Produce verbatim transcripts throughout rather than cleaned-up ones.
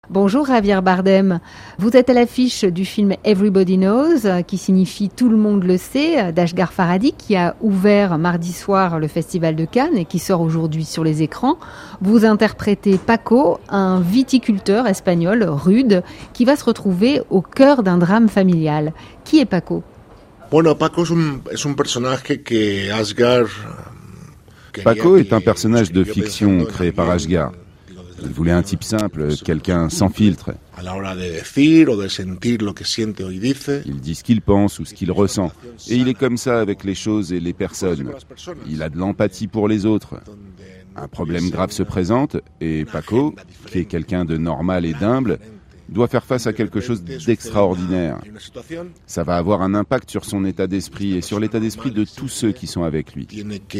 Bonjour Javier Bardem, vous êtes à l'affiche du film Everybody Knows, qui signifie Tout le monde le sait, d'Ashghar Farhadi, qui a ouvert mardi soir le Festival de Cannes et qui sort aujourd'hui sur les écrans. Vous interprétez Paco, un viticulteur espagnol rude, qui va se retrouver au cœur d'un drame familial. Qui est Paco ? Bueno, Paco es un, es un personaje que Ashghar... Paco est un personnage de fiction créé par Ashghar. Il voulait un type simple, quelqu'un sans filtre. Il dit ce qu'il pense ou ce qu'il ressent. Et il est comme ça avec les choses et les personnes. Il a de l'empathie pour les autres. Un problème grave se présente et Paco, qui est quelqu'un de normal et d'humble, doit faire face à quelque chose d'extraordinaire. Ça va avoir un impact sur son état d'esprit et sur l'état d'esprit de tous ceux qui sont avec lui.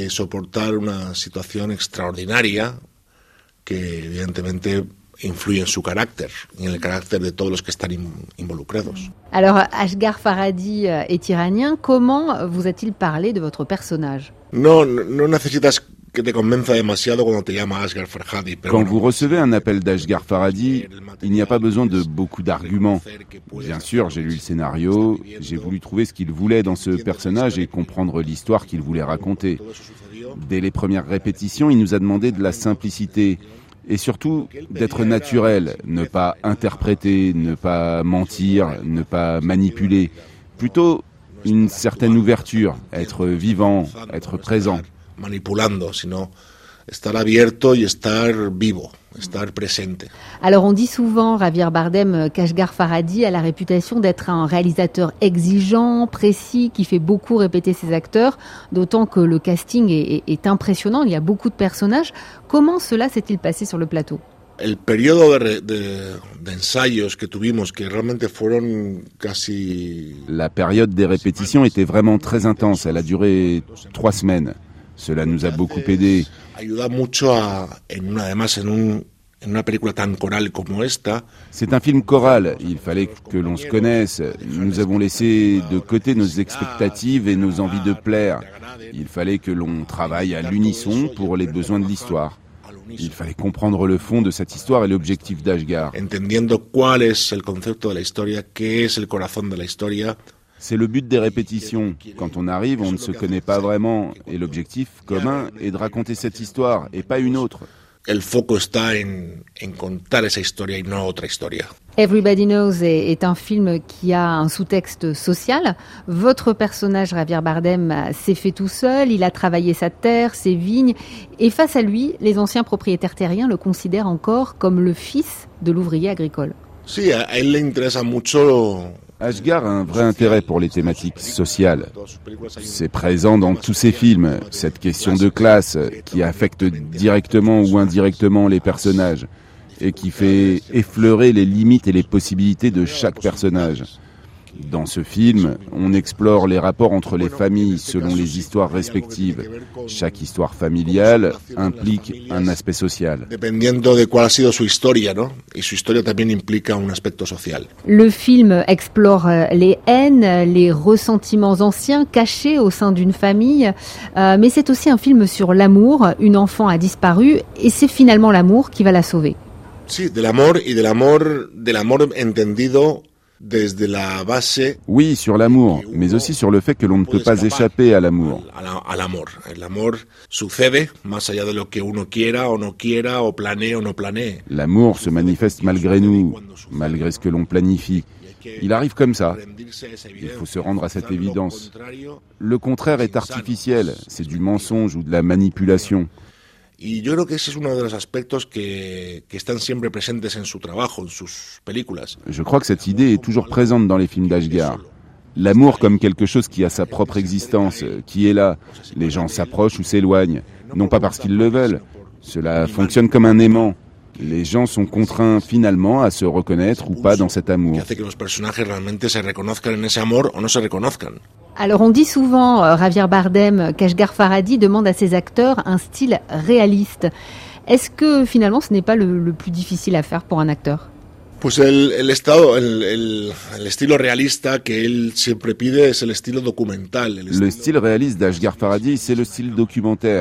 que evidentemente influye en su carácter y en el carácter de todos los que están involucrados. Alors, Ashghar Farhadi est iranien. Comment vous a-t-il parlé de votre personnage ? No, no necesitas que te convenza demasiado cuando te llama Ashghar Farhadi. Quand vous recevez un appel d'Ashghar Farhadi, il n'y a pas besoin de beaucoup d'arguments. Bien sûr, j'ai lu le scénario, j'ai voulu trouver ce qu'il voulait dans ce personnage et comprendre l'histoire qu'il voulait raconter. Dès les premières répétitions, il nous a demandé de la simplicité et surtout d'être naturel, ne pas interpréter, ne pas mentir, ne pas manipuler. Plutôt une certaine ouverture, être vivant, être présent. Manipulando, sino estar abierto y estar vivo, estar presente. Alors on dit souvent, Javier Bardem, qu'Ashghar Farhadi a la réputation d'être un réalisateur exigeant, précis, qui fait beaucoup répéter ses acteurs, d'autant que le casting est, est, est impressionnant, il y a beaucoup de personnages. Comment cela s'est-il passé sur le plateau ? El periodo de, de, de ensayos que tuvimos, que realmente fueron casi... La période des répétitions était vraiment très intense, elle a duré trois semaines. Cela nous a beaucoup aidé. C'est un film choral, il fallait que l'on se connaisse. Nous avons laissé de côté nos expectatives et nos envies de plaire. Il fallait que l'on travaille à l'unisson pour les besoins de l'histoire. Il fallait comprendre le fond de cette histoire et l'objectif d'Ashghar. C'est le but des répétitions. Quand on arrive, on ne se connaît pas vraiment. Et l'objectif commun est de raconter cette histoire et pas une autre. El foco está en, en contar esa historia y no otra historia. Everybody Knows est, est un film qui a un sous-texte social. Votre personnage, Javier Bardem, s'est fait tout seul. Il a travaillé sa terre, ses vignes. Et face à lui, les anciens propriétaires terriens le considèrent encore comme le fils de l'ouvrier agricole. Sí, a él le interesa mucho... Ashghar a un vrai intérêt pour les thématiques sociales. C'est présent dans tous ses films, cette question de classe qui affecte directement ou indirectement les personnages et qui fait effleurer les limites et les possibilités de chaque personnage. Dans ce film, on explore les rapports entre les familles selon les histoires respectives. Chaque histoire familiale implique un aspect social. Dependiendo de cuál ha sido su historia, ¿no? Y su historia también implica un aspecto social. Le film explore les haines, les ressentiments anciens cachés au sein d'une famille, euh, mais c'est aussi un film sur l'amour. Une enfant a disparu et c'est finalement l'amour qui va la sauver. Sí, del amor y del amor, del amor entendido. Desde la base, oui, sur l'amour, mais aussi sur le fait que l'on ne peut pas échapper à l'amour. Al amor. El amor sucede más allá de lo que uno quiera o no quiera o planee o no planee. L'amour se manifeste malgré nous, malgré ce que l'on planifie. Il arrive comme ça. Il faut se rendre à cette évidence. Le contraire est artificiel, c'est du mensonge ou de la manipulation. Y yo creo que ese es uno de los aspectos que, que están siempre presentes en su trabajo, en sus películas. Je crois que cette idée est toujours présente dans les films d'Ashghar. L'amour comme quelque chose qui a sa propre existence, qui est là. Les gens s'approchent ou s'éloignent, non pas parce qu'ils le veulent. Cela fonctionne comme un aimant. Les gens sont contraints finalement à se reconnaître ou pas dans cet amour. Alors on dit souvent, euh, Javier Bardem, qu'Ashghar Farhadi demande à ses acteurs un style réaliste. Est-ce que finalement ce n'est pas le, le plus difficile à faire pour un acteur ? Pues el, el estado, el, el, el estilo realista que él siempre pide es el estilo documental. El le style réaliste d'Ashghar Farhadi, c'est le style documentaire.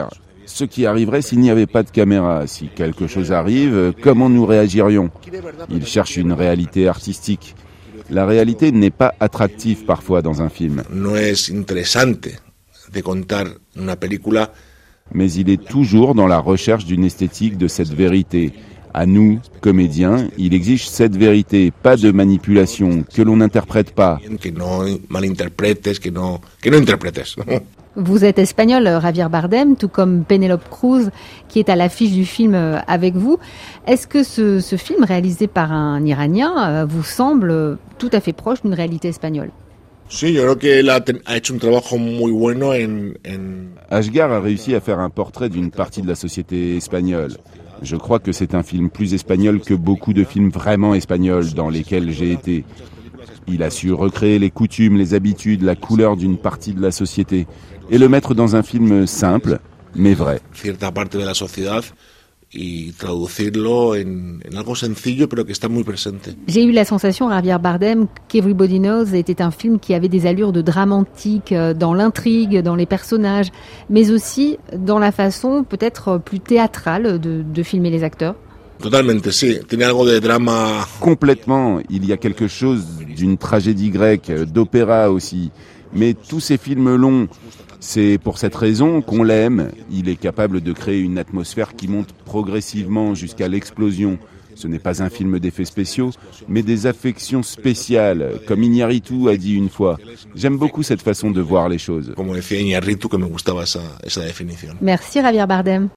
ce qui arriverait s'il n'y avait pas de caméra. Si quelque chose arrive, comment nous réagirions? Il cherche une réalité artistique. La réalité n'est pas attractive parfois dans un film. No es interesante de contar una película. Mais il est toujours dans la recherche d'une esthétique de cette vérité. À nous, comédiens, il exige cette vérité, pas de manipulation, que l'on n'interprète pas. Que no malinterpretes, que no, que no interpretes. Vous êtes espagnol, Javier Bardem, tout comme Penélope Cruz, qui est à l'affiche du film avec vous. Est-ce que ce, ce film, réalisé par un Iranien, vous semble tout à fait proche d'une réalité espagnole? Sí, yo creo que él ha, ha hecho un trabajo muy bueno en, en... Ashgar a réussi à faire un portrait d'une partie de la société espagnole. Je crois que c'est un film plus espagnol que beaucoup de films vraiment espagnols dans lesquels j'ai été. Il a su recréer les coutumes, les habitudes, la couleur d'une partie de la société et le mettre dans un film simple, mais vrai. Cierta parte de la sociedad y traducirlo en, en algo sencillo pero que está muy presente. J'ai eu la sensation, Javier Bardem, qu'Everybody Knows était un film qui avait des allures de drame antique dans l'intrigue, dans les personnages, mais aussi dans la façon peut-être plus théâtrale de, de filmer les acteurs. Totalmente, sí. Tiene algo de drama. Complètement. Il y a quelque chose d'une tragédie grecque, d'opéra aussi. Mais tous ces films longs, c'est pour cette raison qu'on l'aime. Il est capable de créer une atmosphère qui monte progressivement jusqu'à l'explosion. Ce n'est pas un film d'effets spéciaux, mais des affections spéciales, comme Iñárritu a dit une fois. J'aime beaucoup cette façon de voir les choses. Como decía Iñárritu, que me gustaba esa, esa definición. Merci Javier Bardem.